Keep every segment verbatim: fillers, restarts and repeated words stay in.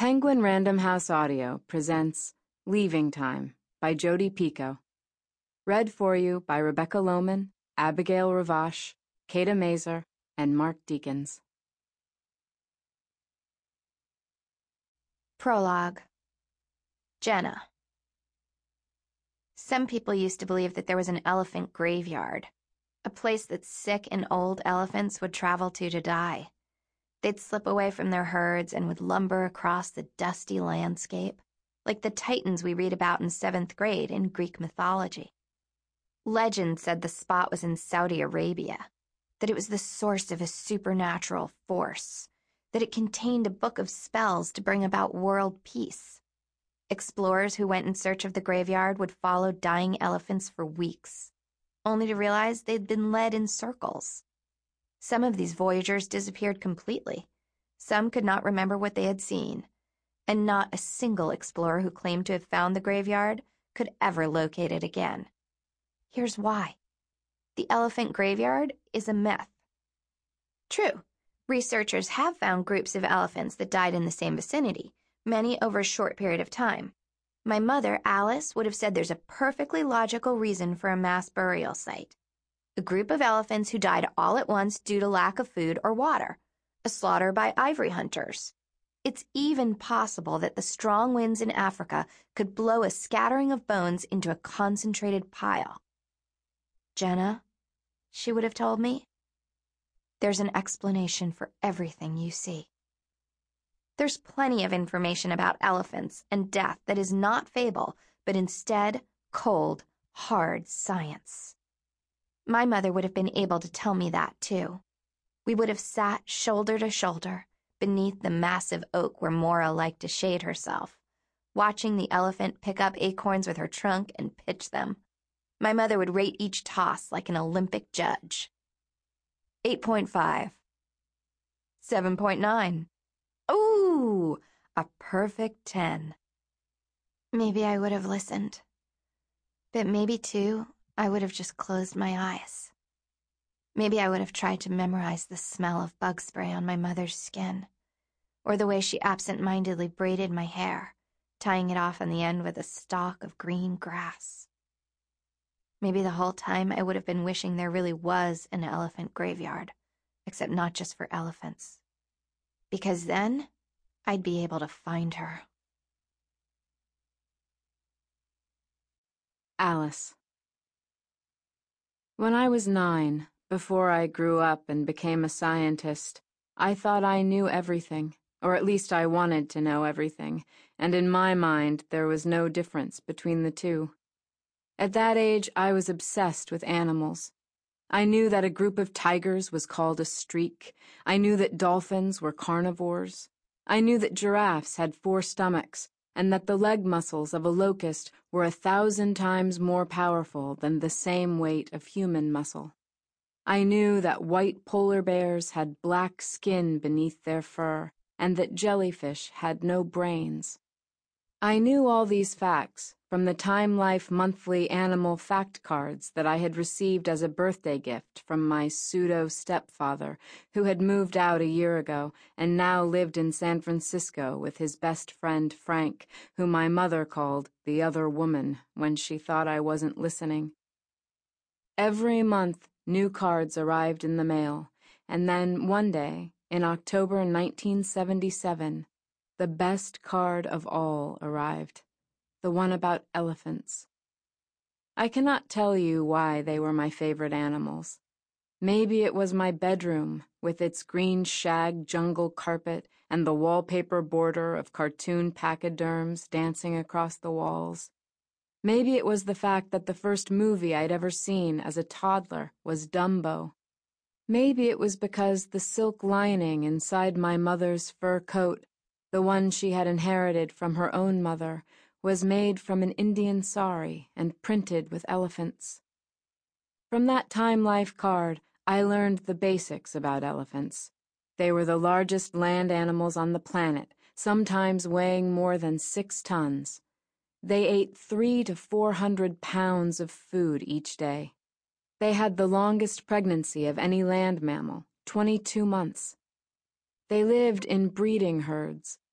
Penguin Random House Audio presents Leaving Time by Jodi Picoult. Read for you by Rebecca Lohman, Abigail Ravache, Kata Mazer, and Mark Deakins. Prologue. Jenna. Some people used to believe that there was an elephant graveyard, a place that sick and old elephants would travel to to die. They'd slip away from their herds and would lumber across the dusty landscape, like the titans we read about in seventh grade in Greek mythology. Legend said the spot was in Saudi Arabia, that it was the source of a supernatural force, that it contained a book of spells to bring about world peace. Explorers who went in search of the graveyard would follow dying elephants for weeks, only to realize they'd been led in circles. Some of these voyagers disappeared completely. Some could not remember what they had seen, and not a single explorer who claimed to have found the graveyard could ever locate it again. Here's why. The elephant graveyard is a myth. True, researchers have found groups of elephants that died in the same vicinity, many over a short period of time. My mother, Alice, would have said there's a perfectly logical reason for a mass burial site. A group of elephants who died all at once due to lack of food or water, a slaughter by ivory hunters. It's even possible that the strong winds in Africa could blow a scattering of bones into a concentrated pile. Jenna, she would have told me, there's an explanation for everything you see. There's plenty of information about elephants and death that is not fable, but instead cold, hard science. My mother would have been able to tell me that, too. We would have sat shoulder to shoulder beneath the massive oak where Mora liked to shade herself, watching the elephant pick up acorns with her trunk and pitch them. My mother would rate each toss like an Olympic judge. eight point five. seven point nine. Ooh, a perfect ten. Maybe I would have listened. But maybe, too, I would have just closed my eyes. Maybe I would have tried to memorize the smell of bug spray on my mother's skin, or the way she absent-mindedly braided my hair, tying it off on the end with a stalk of green grass. Maybe the whole time I would have been wishing there really was an elephant graveyard, except not just for elephants. Because then, I'd be able to find her. Alice. When I was nine, before I grew up and became a scientist, I thought I knew everything, or at least I wanted to know everything, and in my mind there was no difference between the two. At that age, I was obsessed with animals. I knew that a group of tigers was called a streak. I knew that dolphins were carnivores. I knew that giraffes had four stomachs, and that the leg muscles of a locust were a thousand times more powerful than the same weight of human muscle. I knew that white polar bears had black skin beneath their fur, and that jellyfish had no brains. I knew all these facts from the Time Life monthly animal fact cards that I had received as a birthday gift from my pseudo-stepfather, who had moved out a year ago and now lived in San Francisco with his best friend Frank, who my mother called the other woman when she thought I wasn't listening. Every month, new cards arrived in the mail, and then one day, in October nineteen seventy-seven, the best card of all arrived, the one about elephants. I cannot tell you why they were my favorite animals. Maybe it was my bedroom, with its green shag jungle carpet and the wallpaper border of cartoon pachyderms dancing across the walls. Maybe it was the fact that the first movie I'd ever seen as a toddler was Dumbo. Maybe it was because the silk lining inside my mother's fur coat, the one she had inherited from her own mother, was made from an Indian sari and printed with elephants. From that Time Life card, I learned the basics about elephants. They were the largest land animals on the planet, sometimes weighing more than six tons. They ate three to four hundred pounds of food each day. They had the longest pregnancy of any land mammal, twenty-two months. They lived in breeding herds,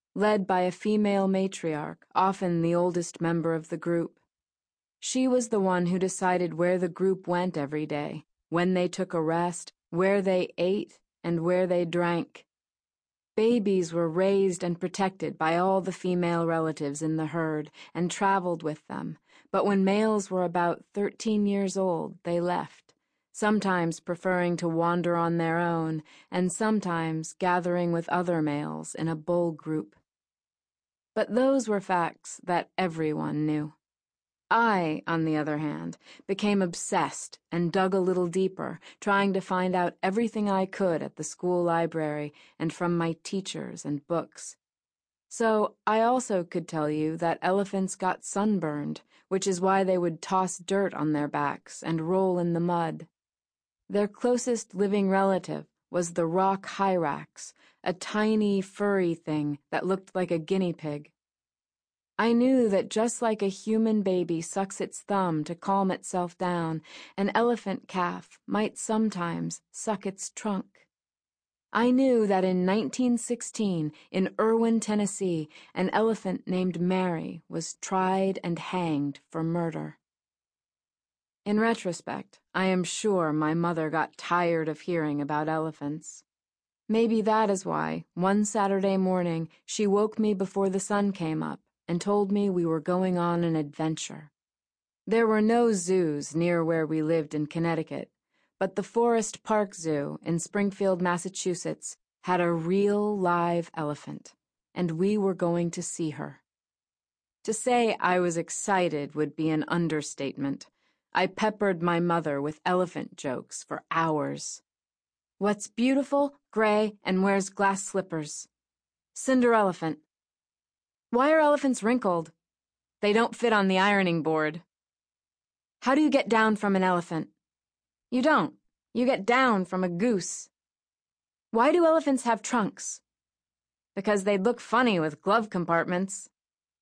led by a female matriarch, often the oldest member of the group. She was the one who decided where the group went every day, when they took a rest, where they ate, and where they drank. Babies were raised and protected by all the female relatives in the herd and traveled with them, but when males were about thirteen years old, they left, sometimes preferring to wander on their own, and sometimes gathering with other males in a bull group. But those were facts that everyone knew. I, on the other hand, became obsessed and dug a little deeper, trying to find out everything I could at the school library and from my teachers and books. So I also could tell you that elephants got sunburned, which is why they would toss dirt on their backs and roll in the mud. Their closest living relative was the rock hyrax, a tiny, furry thing that looked like a guinea pig. I knew that just like a human baby sucks its thumb to calm itself down, an elephant calf might sometimes suck its trunk. I knew that in nineteen sixteen, in Erwin, Tennessee, an elephant named Mary was tried and hanged for murder. In retrospect, I am sure my mother got tired of hearing about elephants. Maybe that is why, one Saturday morning, she woke me before the sun came up and told me we were going on an adventure. There were no zoos near where we lived in Connecticut, but the Forest Park Zoo in Springfield, Massachusetts, had a real live elephant, and we were going to see her. To say I was excited would be an understatement. I peppered my mother with elephant jokes for hours. What's beautiful, gray, and wears glass slippers? Cinderelephant. Why are elephants wrinkled? They don't fit on the ironing board. How do you get down from an elephant? You don't. You get down from a goose. Why do elephants have trunks? Because they'd look funny with glove compartments.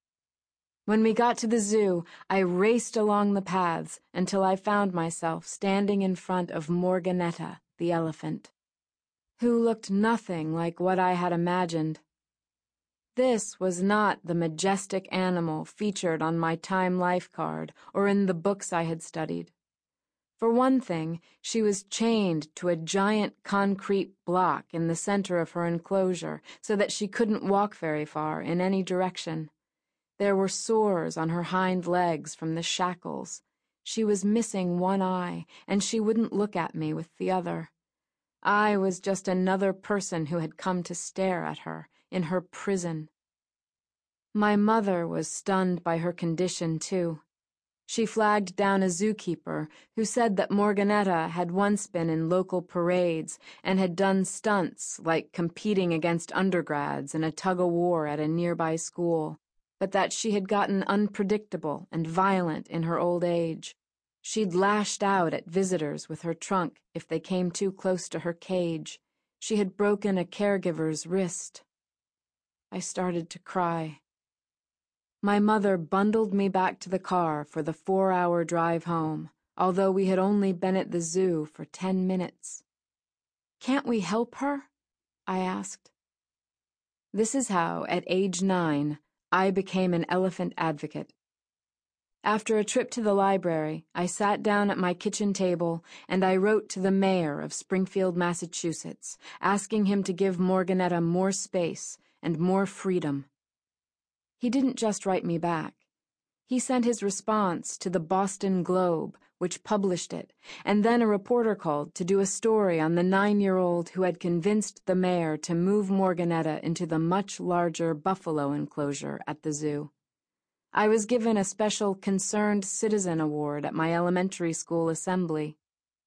When we got to the zoo, I raced along the paths until I found myself standing in front of Morganetta, the elephant, who looked nothing like what I had imagined. This was not the majestic animal featured on my Time Life card or in the books I had studied. For one thing, she was chained to a giant concrete block in the center of her enclosure so that she couldn't walk very far in any direction. There were sores on her hind legs from the shackles. She was missing one eye, and she wouldn't look at me with the other. I was just another person who had come to stare at her in her prison. My mother was stunned by her condition, too. She flagged down a zookeeper who said that Morganetta had once been in local parades and had done stunts like competing against undergrads in a tug-of-war at a nearby school, but that she had gotten unpredictable and violent in her old age. She'd lashed out at visitors with her trunk if they came too close to her cage. She had broken a caregiver's wrist. I started to cry. My mother bundled me back to the car for the four-hour drive home, although we had only been at the zoo for ten minutes. "Can't we help her?" I asked. This is how, at age nine, I became an elephant advocate. After a trip to the library, I sat down at my kitchen table and I wrote to the mayor of Springfield, Massachusetts, asking him to give Morganetta more space and more freedom. He didn't just write me back. He sent his response to the Boston Globe, which published it, and then a reporter called to do a story on the nine-year-old who had convinced the mayor to move Morganetta into the much larger buffalo enclosure at the zoo. I was given a special Concerned Citizen Award at my elementary school assembly.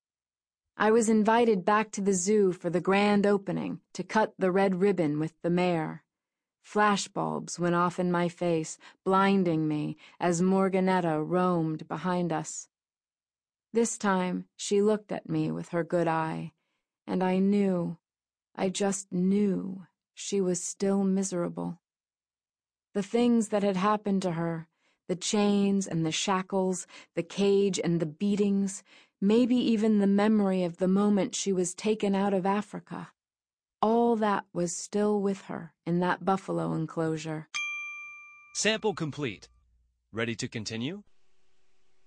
I was invited back to the zoo for the grand opening to cut the red ribbon with the mayor. Flashbulbs went off in my face, blinding me as Morganetta roamed behind us. This time she looked at me with her good eye, and I knew, I just knew, she was still miserable. The things that had happened to her, the chains and the shackles, the cage and the beatings, maybe even the memory of the moment she was taken out of Africa, all all that was still with her in that buffalo enclosure. Sample complete. Ready to continue?